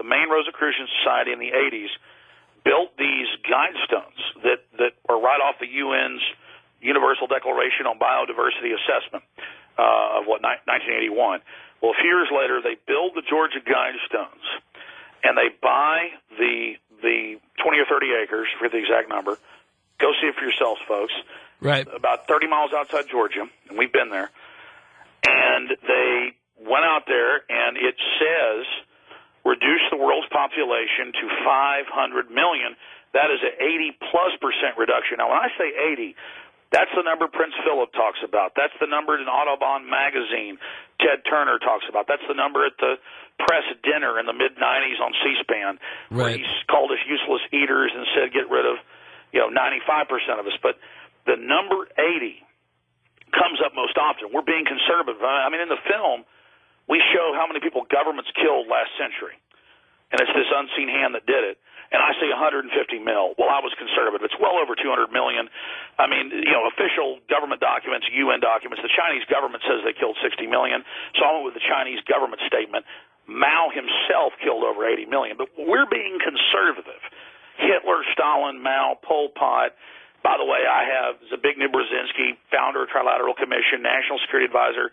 the Maine Rosicrucian Society in the 80s built these guidestones that are right off the UN's Universal Declaration on Biodiversity Assessment of 1981. Well, a few years later, they build the Georgia Guidestones, and they buy the 20 or 30 acres, for the exact number. Go see it for yourselves, folks. Right. About 30 miles outside Georgia, and we've been there. And they went out there, and it says reduce the world's population to 500 million. That is an 80+% reduction. Now, when I say 80, that's the number Prince Philip talks about. That's the number in Audubon magazine Ted Turner talks about. That's the number at the press dinner in the mid-'90s on C-SPAN, where he called us useless eaters and said get rid of 95% of us. But the number 80 comes up most often. We're being conservative. I mean, in the film, we show how many people governments killed last century, and it's this unseen hand that did it. And I say 150 mil. Well, I was conservative. It's well over 200 million. I mean, official government documents, UN documents, the Chinese government says they killed 60 million. So I went with the Chinese government statement. Mao himself killed over 80 million. But we're being conservative. Hitler, Stalin, Mao, Pol Pot. By the way, I have Zbigniew Brzezinski, founder of Trilateral Commission, National Security Advisor,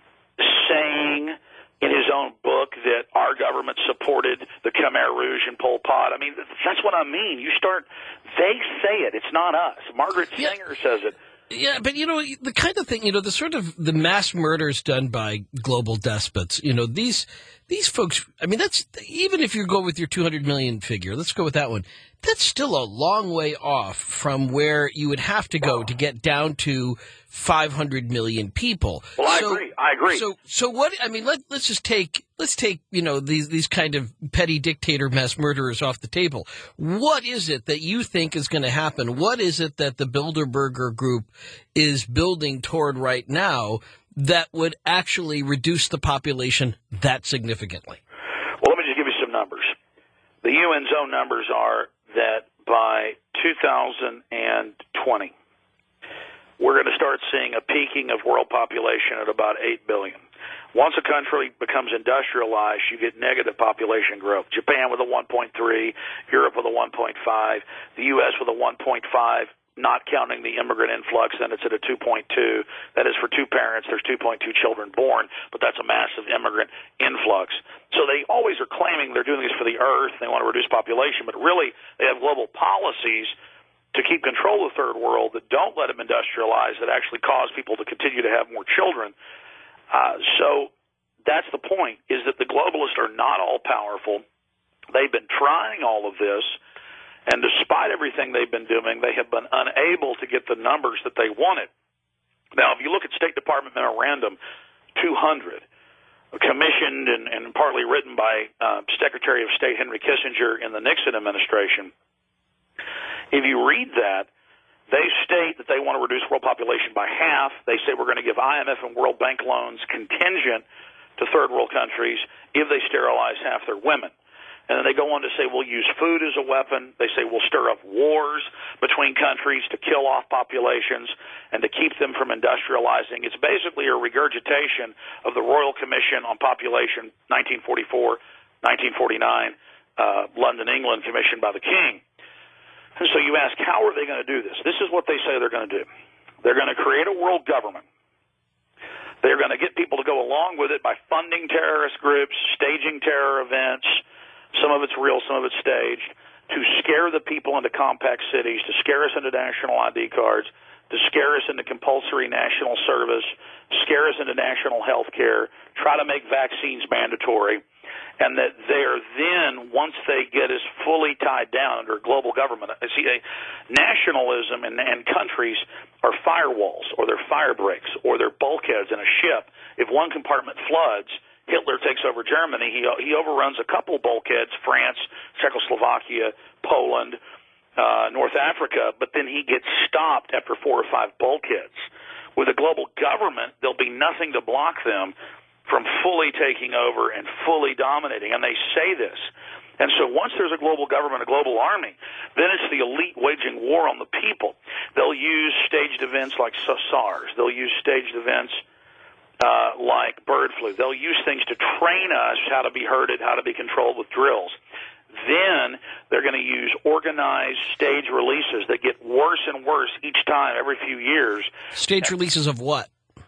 saying in his own book that our government supported the Khmer Rouge and Pol Pot. I mean, that's what I mean. They say it. It's not us. Margaret Sanger says it. Yeah, but, the kind of thing, the sort of the mass murders done by global despots, these folks, I mean, that's, even if you go with your 200 million figure, let's go with that one, that's still a long way off from where you would have to go to get down to 500 million people. Well, I agree. So what, I mean, let's take, these kind of petty dictator mass murderers off the table. What is it that you think is going to happen? What is it that the Bilderberger Group is building toward right now that would actually reduce the population that significantly? Well, let me just give you some numbers. The UN's own numbers are that by 2020, we're going to start seeing a peaking of world population at about 8 billion. Once a country becomes industrialized, you get negative population growth. Japan with a 1.3, Europe with a 1.5, the U.S. with a 1.5, not counting the immigrant influx, then it's at a 2.2. That is for two parents, there's 2.2 children born, but that's a massive immigrant influx. So they always are claiming they're doing this for the earth, they want to reduce population, but really they have global policies to keep control of the third world that don't let them industrialize, that actually cause people to continue to have more children. So that's the point, is that the globalists are not all powerful. They've been trying all of this, and despite everything they've been doing, they have been unable to get the numbers that they wanted. Now, if you look at State Department Memorandum 200, commissioned and partly written by Secretary of State Henry Kissinger in the Nixon administration, if you read that, they state that they want to reduce world population by half. They say we're going to give IMF and World Bank loans contingent to third world countries if they sterilize half their women. And then they go on to say we'll use food as a weapon. They say we'll stir up wars between countries to kill off populations and to keep them from industrializing. It's basically a regurgitation of the Royal Commission on Population, 1944, 1949, London, England, commissioned by the King. And so you ask, how are they going to do this? This is what they say they're going to do. They're going to create a world government. They're going to get people to go along with it by funding terrorist groups, staging terror events. Some of it's real, some of it's staged, to scare the people into compact cities, to scare us into national ID cards, to scare us into compulsory national service, scare us into national health care, try to make vaccines mandatory, and that they are then, once they get us fully tied down under global government, see, nationalism and countries are firewalls, or they're fire breaks, or they're bulkheads in a ship. If one compartment floods, Hitler takes over Germany, he overruns a couple bulkheads, France, Czechoslovakia, Poland, North Africa, but then he gets stopped after 4 or 5 bulkheads. With a global government, there'll be nothing to block them from fully taking over and fully dominating, and they say this. And so once there's a global government, a global army, then it's the elite waging war on the people. They'll use staged events like SARS. They'll use staged events like bird flu. They'll use things to train us how to be herded, how to be controlled with drills. Then they're going to use organized stage releases that get worse and worse each time, every few years. Stage releases of what?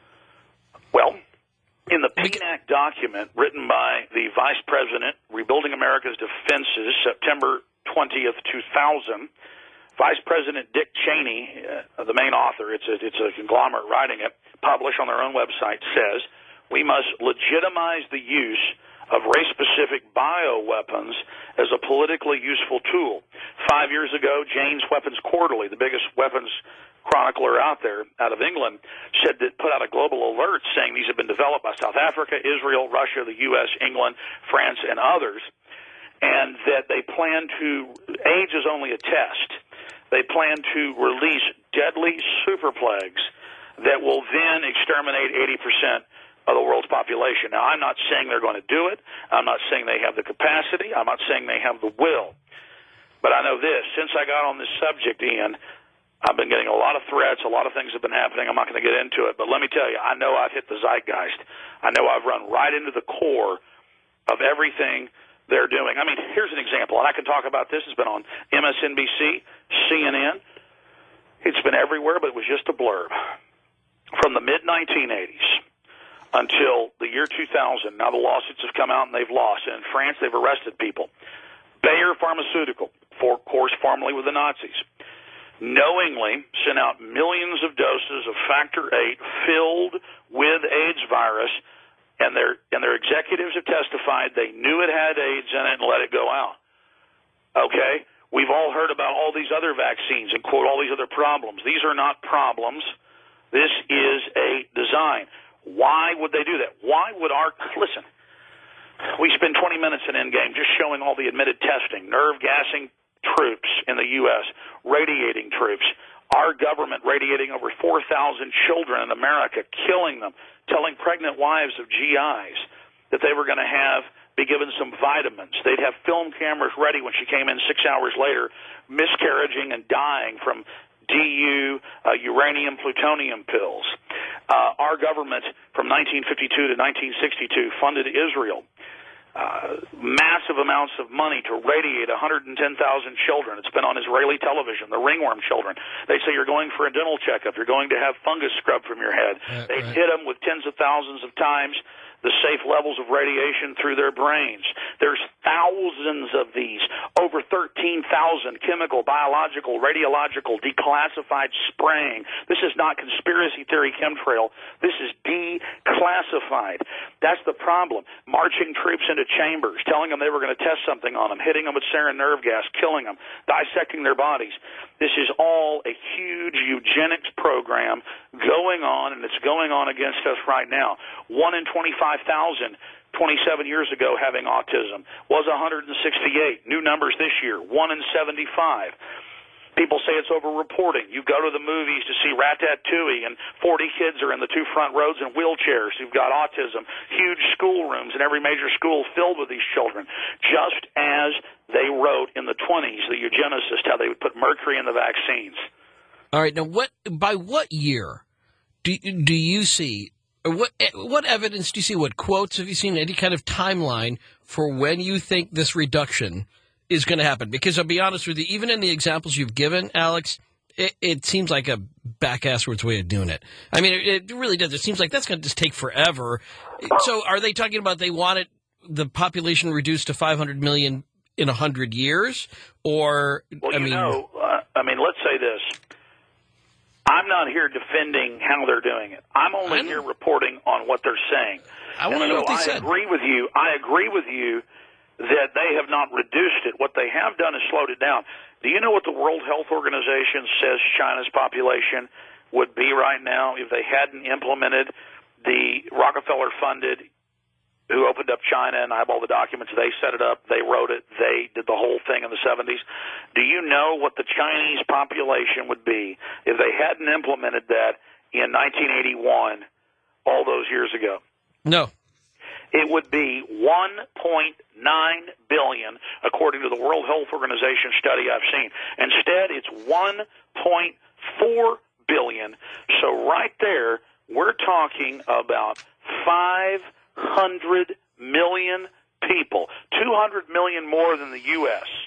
Well, in the PNAC document written by the Vice President, Rebuilding America's Defenses, September 20th, 2000, Vice President Dick Cheney, the main author, it's a conglomerate writing it, published on their own website, says, we must legitimize the use of race-specific bioweapons as a politically useful tool. 5 years ago, Jane's Weapons Quarterly, the biggest weapons chronicler out there, out of England, said that put out a global alert saying these have been developed by South Africa, Israel, Russia, the U.S., England, France, and others, and that they plan to, age is only a test, they plan to release deadly super plagues that will then exterminate 80% of the world's population. Now, I'm not saying they're going to do it. I'm not saying they have the capacity. I'm not saying they have the will. But I know this. Since I got on this subject, Ian, I've been getting a lot of threats. A lot of things have been happening. I'm not going to get into it. But let me tell you, I know I've hit the zeitgeist. I know I've run right into the core of everything they're doing. I mean, here's an example, and I can talk about this. It's been on MSNBC, CNN. It's been everywhere, but it was just a blurb. From the mid-1980s until the year 2000, now the lawsuits have come out and they've lost. And in France, they've arrested people. Bayer Pharmaceutical, of course, formerly with the Nazis, knowingly sent out millions of doses of Factor VIII filled with AIDS virus, and their executives have testified they knew it had AIDS in it and let it go out. Okay? We've all heard about all these other vaccines and, quote, all these other problems. These are not problems. This is a design. Why would they do that? Why would listen, we spend 20 minutes in Endgame just showing all the admitted testing, nerve gassing troops in the U.S., radiating troops, our government radiating over 4,000 children in America, killing them, telling pregnant wives of GIs that they were going to be given some vitamins. They'd have film cameras ready when she came in 6 hours later, miscarriaging and dying from DU, uranium, plutonium pills. Our government from 1952 to 1962 funded Israel massive amounts of money to radiate 110,000 children. It's been on Israeli television, the ringworm children. They say you're going for a dental checkup. You're going to have fungus scrubbed from your head. They hit them with tens of thousands of times the safe levels of radiation through their brains. There's thousands of these, over 13,000 chemical, biological, radiological, declassified spraying. This is not conspiracy theory chemtrail. This is declassified. That's the problem. Marching troops into chambers, telling them they were going to test something on them, hitting them with sarin nerve gas, killing them, dissecting their bodies. This is all a huge eugenics program going on, and it's going on against us right now. 1 in 25,000 27 years ago having autism was 168. New numbers this year, 1 in 75. People say it's over-reporting. You go to the movies to see Ratatouille, and 40 kids are in the two front rows in wheelchairs who've got autism. Huge schoolrooms in every major school filled with these children. Just as they wrote in the 20s, the eugenicists, how they would put mercury in the vaccines. All right. Now, by what year do you see, or what evidence do you see, what quotes have you seen, any kind of timeline for when you think this reduction is going to happen? Because I'll be honest with you, even in the examples you've given, Alex, it seems like a back-asswards way of doing it. I mean, it really does. It seems like that's going to just take forever. So are they talking about they want the population reduced to 500 million in 100 years? Or, well, let's say this. I'm not here defending how they're doing it. I'm only here reporting on what they're saying. I want to know what they said. I agree with you that they have not reduced it. What they have done is slowed it down. Do you know what the World Health Organization says China's population would be right now if they hadn't implemented the Rockefeller-funded, who opened up China, and I have all the documents. They set it up. They wrote it. They did the whole thing in the 70s. Do you know what the Chinese population would be if they hadn't implemented that in 1981, all those years ago? No. It would be 1.9 billion, according to the World Health Organization study I've seen. Instead, it's 1.4 billion. So right there, we're talking about 500 million people, 200 million more than the U.S.